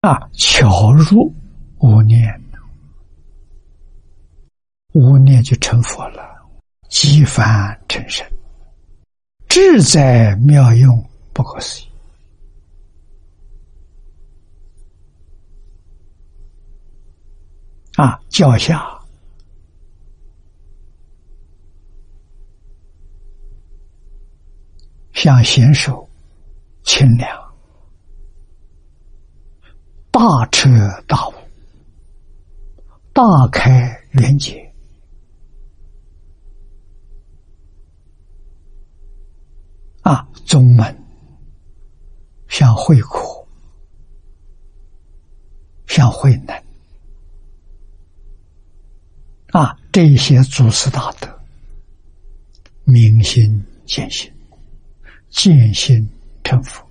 巧入无念，无念就成佛了，即凡成圣，志在妙用，不可思议。教下向贤手清凉，大彻大悟，大开圆解。宗门像慧苦，像慧能，这些祖师大德，明心见性，见性成佛。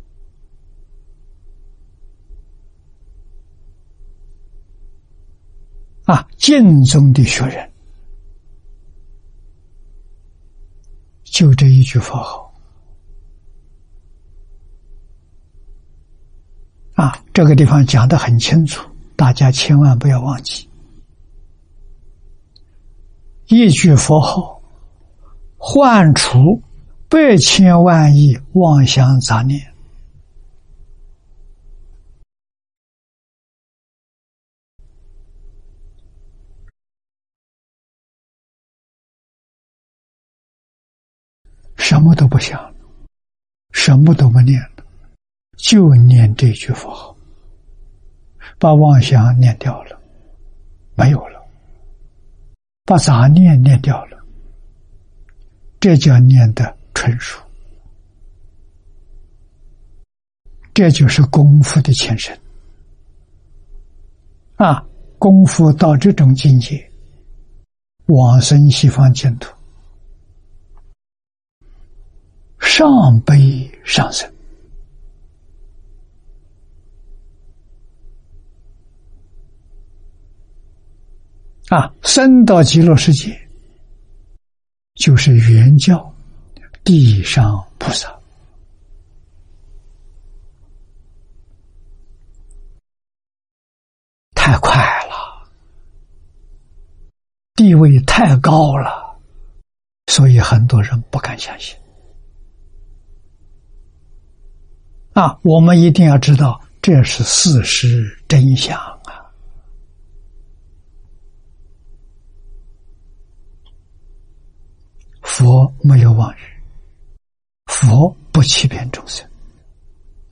净宗的学人，就这一句佛号。这个地方讲得很清楚，大家千万不要忘记。一句佛号，唤除百千万亿妄想杂念。什么都不想，什么都不念了，就念这句佛号，把妄想念掉了，没有了，把杂念念掉了，这叫念得纯熟，这就是功夫的前身。功夫到这种境界，往生西方净土，上悲上生。升到极乐世界，就是原教地上菩萨。太快了，地位太高了，所以很多人不敢相信。我们一定要知道，这是事实真相啊！佛没有妄语，佛不欺骗众生。